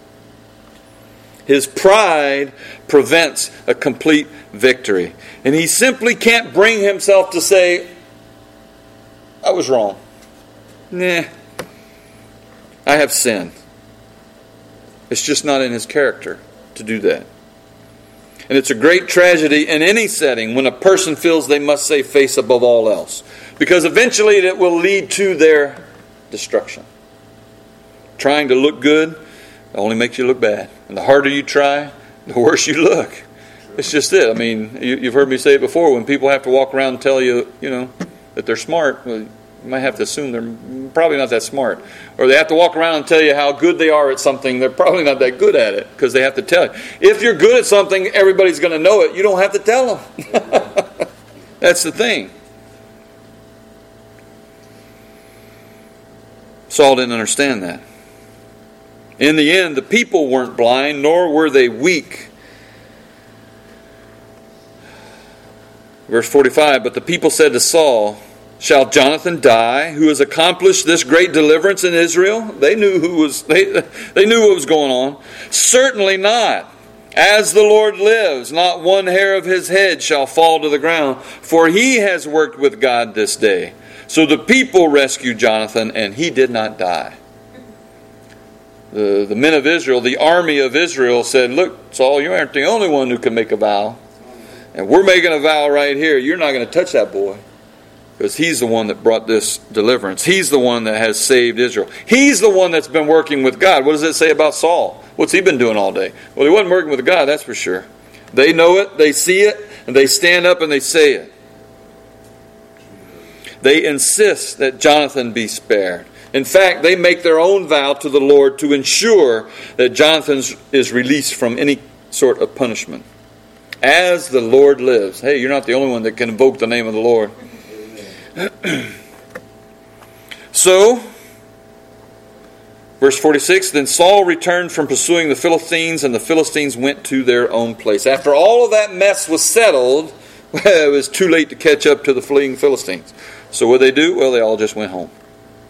[SPEAKER 1] His pride prevents a complete victory. And he simply can't bring himself to say, "I was wrong. Nah, I have sinned." It's just not in his character to do that. And it's a great tragedy in any setting when a person feels they must save face above all else. Because eventually it will lead to their destruction. Trying to look good only makes you look bad. And the harder you try, the worse you look. It's just it. I mean, you've heard me say it before. When people have to walk around and tell you, that they're smart, well, You might have to assume they're probably not that smart. Or they have to walk around and tell you how good they are at something. They're probably not that good at it because they have to tell you. If you're good at something, everybody's going to know it. You don't have to tell them. That's the thing. Saul didn't understand that. In the end, the people weren't blind, nor were they weak. Verse 45, but the people said to Saul, shall Jonathan die, who has accomplished this great deliverance in Israel? They knew they knew what was going on. Certainly not. As the Lord lives, not one hair of his head shall fall to the ground, for he has worked with God this day. So the people rescued Jonathan, and he did not die. The men of Israel, the army of Israel, said, look, Saul, you aren't the only one who can make a vow. And we're making a vow right here. You're not going to touch that boy. Because he's the one that brought this deliverance. He's the one that has saved Israel. He's the one that's been working with God. What does it say about Saul? What's he been doing all day? Well, he wasn't working with God, that's for sure. They know it, they see it, and they stand up and they say it. They insist that Jonathan be spared. In fact, they make their own vow to the Lord to ensure that Jonathan is released from any sort of punishment. As the Lord lives. Hey, you're not the only one that can invoke the name of the Lord. So, verse 46, then Saul returned from pursuing the Philistines, and the Philistines went to their own place. After all of that mess was settled, it was too late to catch up to the fleeing Philistines. So what did they do? Well, they all just went home.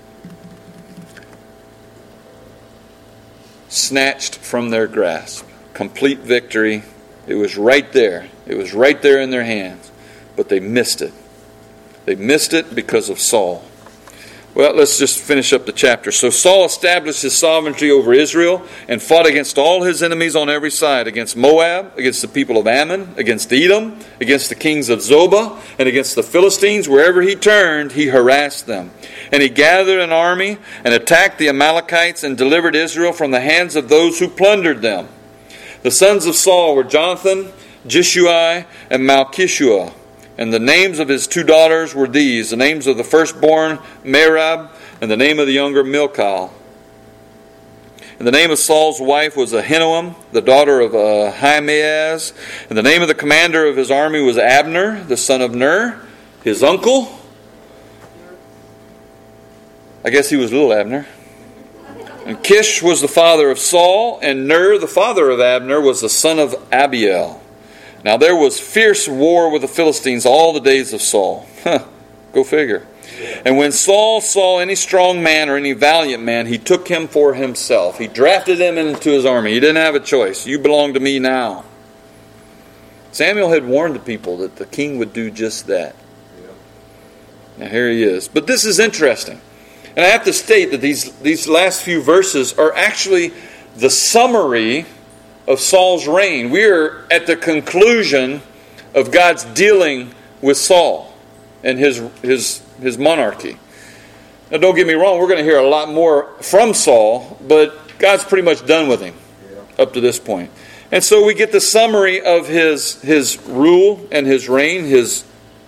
[SPEAKER 1] Snatched from their grasp. Complete victory. It was right there. It was right there in their hands. But they missed it. They missed it because of Saul. Well, let's just finish up the chapter. So Saul established his sovereignty over Israel and fought against all his enemies on every side, against Moab, against the people of Ammon, against Edom, against the kings of Zobah, and against the Philistines. Wherever he turned, he harassed them. And he gathered an army and attacked the Amalekites and delivered Israel from the hands of those who plundered them. The sons of Saul were Jonathan, Jeshua, and Malchishua. And the names of his two daughters were these: the names of the firstborn, Merab, and the name of the younger, Milcah. And the name of Saul's wife was Ahinoam, the daughter of Ahimaaz. And the name of the commander of his army was Abner, the son of Ner, his uncle. I guess he was little Abner. And Kish was the father of Saul, and Ner, the father of Abner, was the son of Abiel. Now there was fierce war with the Philistines all the days of Saul. Go figure. And when Saul saw any strong man or any valiant man, he took him for himself. He drafted him into his army. He didn't have a choice. You belong to me now. Samuel had warned the people that the king would do just that. Now here he is. But this is interesting. And I have to state that these last few verses are actually the summary of Saul's reign. We are at the conclusion of God's dealing with Saul and his monarchy. Now don't get me wrong, we're going to hear a lot more from Saul, but God's pretty much done with him up to this point. And so we get the summary of his rule and his reign, his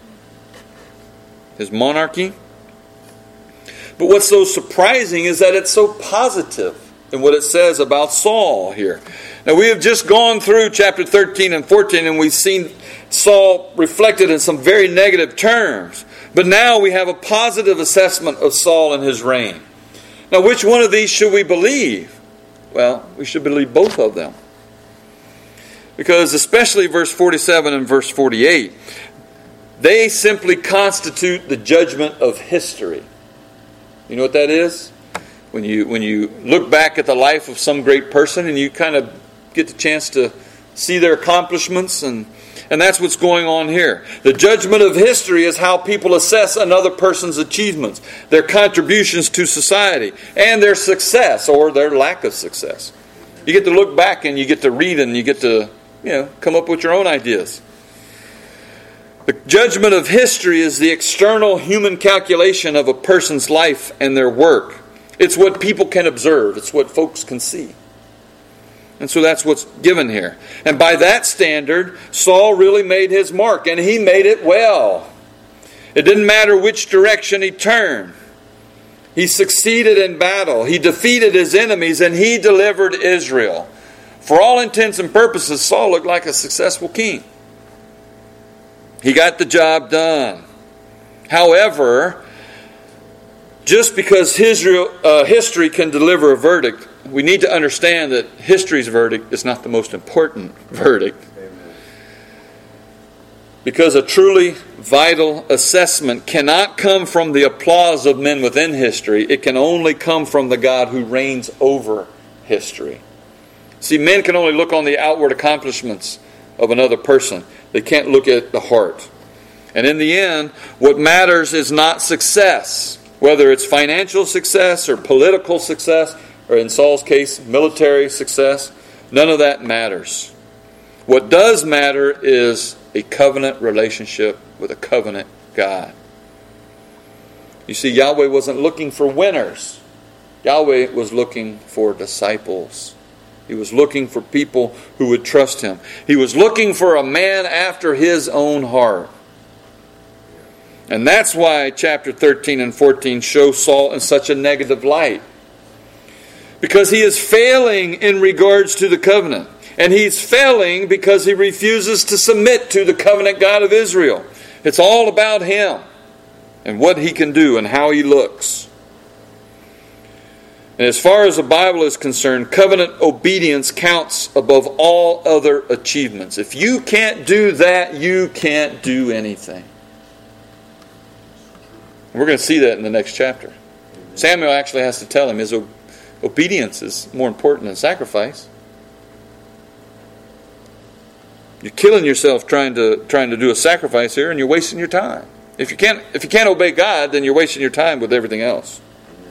[SPEAKER 1] monarchy. But what's so surprising is that it's so positive in what it says about Saul here. Now we have just gone through chapter 13 and 14 and we've seen Saul reflected in some very negative terms. But now we have a positive assessment of Saul and his reign. Now which one of these should we believe? Well, we should believe both of them. Because especially verse 47 and verse 48, they simply constitute the judgment of history. You know what that is? When you look back at the life of some great person and you kind of get the chance to see their accomplishments, and that's what's going on here. The judgment of history is how people assess another person's achievements, their contributions to society, and their success or their lack of success. You get to look back and you get to read and you get to come up with your own ideas. The judgment of history is the external human calculation of a person's life and their work. It's what people can observe. It's what folks can see. And so that's what's given here. And by that standard, Saul really made his mark, and he made it well. It didn't matter which direction he turned. He succeeded in battle. He defeated his enemies and he delivered Israel. For all intents and purposes, Saul looked like a successful king. He got the job done. However, just because history can deliver a verdict, we need to understand that history's verdict is not the most important verdict.
[SPEAKER 2] Amen.
[SPEAKER 1] Because a truly vital assessment cannot come from the applause of men within history. It can only come from the God who reigns over history. See, men can only look on the outward accomplishments of another person. They can't look at the heart. And in the end, what matters is not success. Whether it's financial success or political success, or in Saul's case, military success, none of that matters. What does matter is a covenant relationship with a covenant God. You see, Yahweh wasn't looking for winners. Yahweh was looking for disciples. He was looking for people who would trust Him. He was looking for a man after His own heart. And that's why chapter 13 and 14 show Saul in such a negative light. Because he is failing in regards to the covenant. And he's failing because he refuses to submit to the covenant God of Israel. It's all about him and what he can do and how he looks. And as far as the Bible is concerned, covenant obedience counts above all other achievements. If you can't do that, you can't do anything. We're going to see that in the next chapter. Samuel actually has to tell him his obedience is more important than sacrifice. You're killing yourself trying to do a sacrifice here, and you're wasting your time. If you can't obey God, then you're wasting your time with everything else.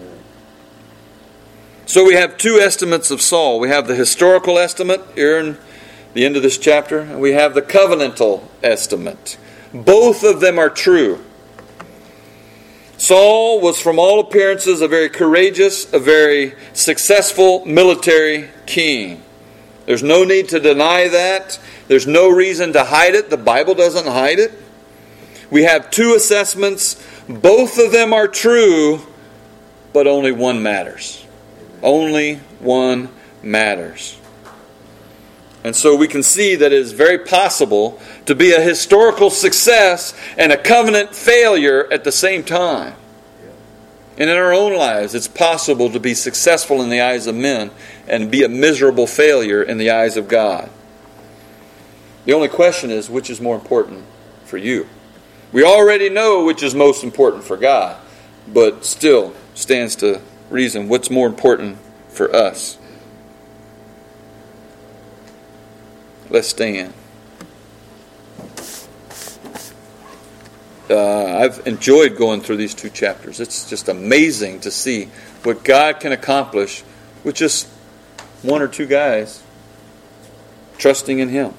[SPEAKER 1] So we have two estimates of Saul. We have the historical estimate here in the end of this chapter, and we have the covenantal estimate. Both of them are true. Saul was from all appearances a very courageous, a very successful military king. There's no need to deny that. There's no reason to hide it. The Bible doesn't hide it. We have two assessments. Both of them are true, but only one matters. Only one matters. And so we can see that it is very possible to be a historical success and a covenant failure at the same time. And in our own lives, it's possible to be successful in the eyes of men and be a miserable failure in the eyes of God. The only question is, which is more important for you? We already know which is most important for God, but still stands to reason what's more important for us. Let's stand. I've enjoyed going through these two chapters. It's just amazing to see what God can accomplish with just one or two guys trusting in Him.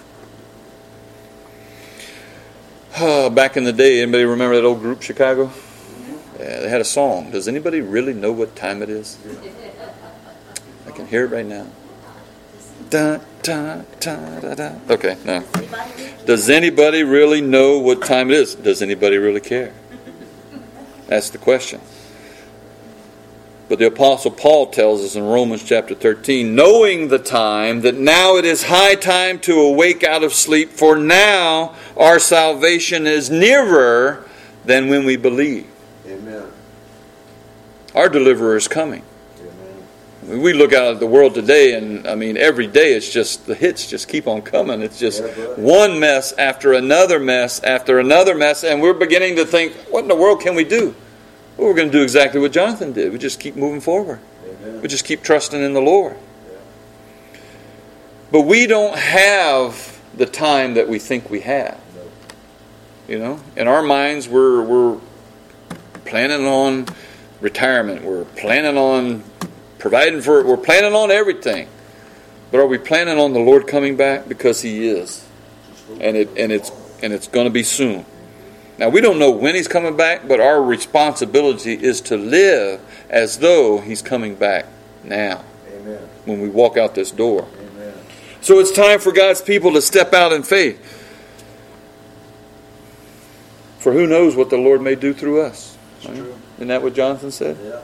[SPEAKER 1] Back in the day, anybody remember that old group, Chicago? Yeah, they had a song. Does anybody really know what time it is? I can hear it right now. Da, da, da, da, da. Okay, no. Does anybody really know what time it is? Does anybody really care? That's the question. But the Apostle Paul tells us in Romans chapter 13, knowing the time, that now it is high time to awake out of sleep, for now our salvation is nearer than when we believe.
[SPEAKER 2] Amen.
[SPEAKER 1] Our deliverer is coming.
[SPEAKER 2] Amen.
[SPEAKER 1] We look out at the world today, and every day it's just, the hits just keep on coming. It's just one mess after another mess after another mess, and we're beginning to think, what in the world can we do? Well, we're going to do exactly what Jonathan did. We just keep moving forward.
[SPEAKER 2] Amen.
[SPEAKER 1] We just keep trusting in the Lord.
[SPEAKER 2] Yeah.
[SPEAKER 1] But we don't have the time that we think we have.
[SPEAKER 2] No.
[SPEAKER 1] In our minds, we're planning on retirement. We're planning on providing for it. We're planning on everything. But are we planning on the Lord coming back? Because He is. And it's going to be soon. Now, we don't know when He's coming back, but our responsibility is to live as though He's coming back now.
[SPEAKER 2] Amen.
[SPEAKER 1] When we walk out this door.
[SPEAKER 2] Amen.
[SPEAKER 1] So it's time for God's people to step out in faith. For who knows what the Lord may do through us?
[SPEAKER 2] It's true.
[SPEAKER 1] Isn't that what Jonathan said?
[SPEAKER 2] Yeah.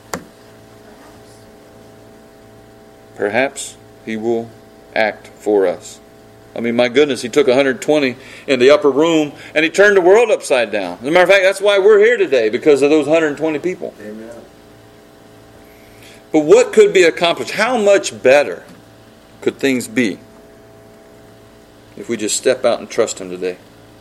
[SPEAKER 1] Perhaps He will act for us. I mean, my goodness, He took 120 in the upper room and He turned the world upside down. As a matter of fact, that's why we're here today, because of those 120 people.
[SPEAKER 2] Amen.
[SPEAKER 1] But what could be accomplished? How much better could things be if we just step out and trust Him today?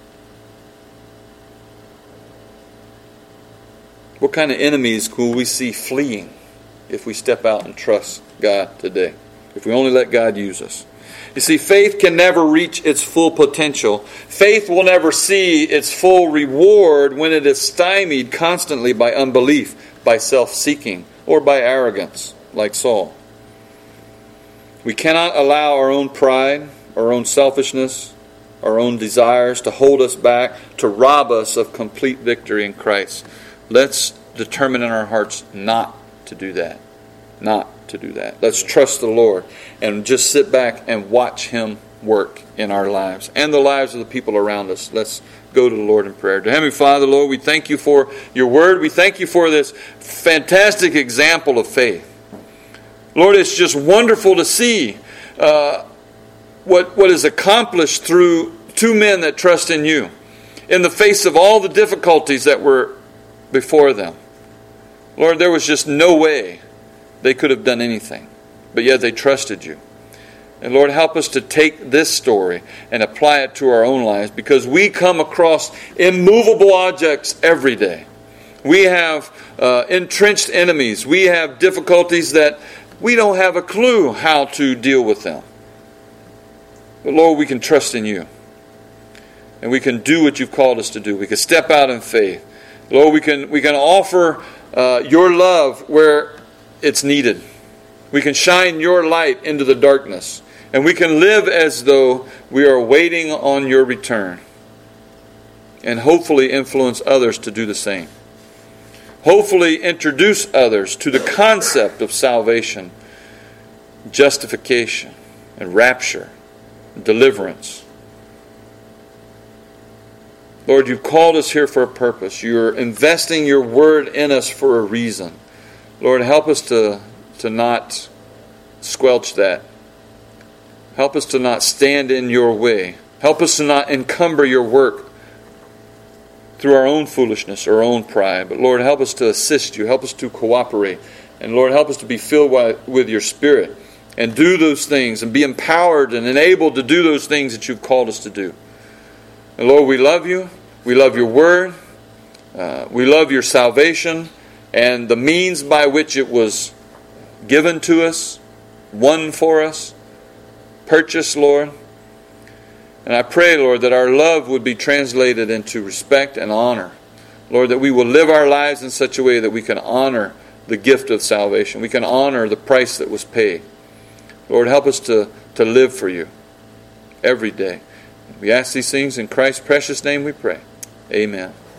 [SPEAKER 1] What kind of enemies will we see fleeing if we step out and trust God today? If we only let God use us. You see, faith can never reach its full potential. Faith will never see its full reward when it is stymied constantly by unbelief, by self-seeking, or by arrogance, like Saul. We cannot allow our own pride, our own selfishness, our own desires to hold us back, to rob us of complete victory in Christ. Let's determine in our hearts not to do that. Not to do that. Let's trust the Lord and just sit back and watch Him work in our lives and the lives of the people around us. Let's go to the Lord in prayer. Dear Heavenly Father, Lord, we thank You for Your Word. We thank You for this fantastic example of faith. Lord, it's just wonderful to see what is accomplished through two men that trust in You in the face of all the difficulties that were before them. Lord, there was just no way they could have done anything, but yet they trusted You. And Lord, help us to take this story and apply it to our own lives, because we come across immovable objects every day. We have entrenched enemies. We have difficulties that we don't have a clue how to deal with them. But Lord, we can trust in You. And we can do what You've called us to do. We can step out in faith. Lord, we can offer Your love where it's needed. We can shine Your light into the darkness. And we can live as though we are waiting on Your return. And hopefully influence others to do the same. Hopefully introduce others to the concept of salvation, justification, and rapture, deliverance. Lord, You've called us here for a purpose. You're investing Your Word in us for a reason. Lord, help us to not squelch that. Help us to not stand in Your way. Help us to not encumber Your work through our own foolishness, our own pride. But Lord, help us to assist You. Help us to cooperate. And Lord, help us to be filled with Your Spirit and do those things and be empowered and enabled to do those things that You've called us to do. And Lord, we love You. We love Your Word. We love Your salvation and the means by which it was given to us, won for us, purchased, Lord. And I pray, Lord, that our love would be translated into respect and honor. Lord, that we will live our lives in such a way that we can honor the gift of salvation. We can honor the price that was paid. Lord, help us to live for You every day. We ask these things in Christ's precious name we pray. Amen.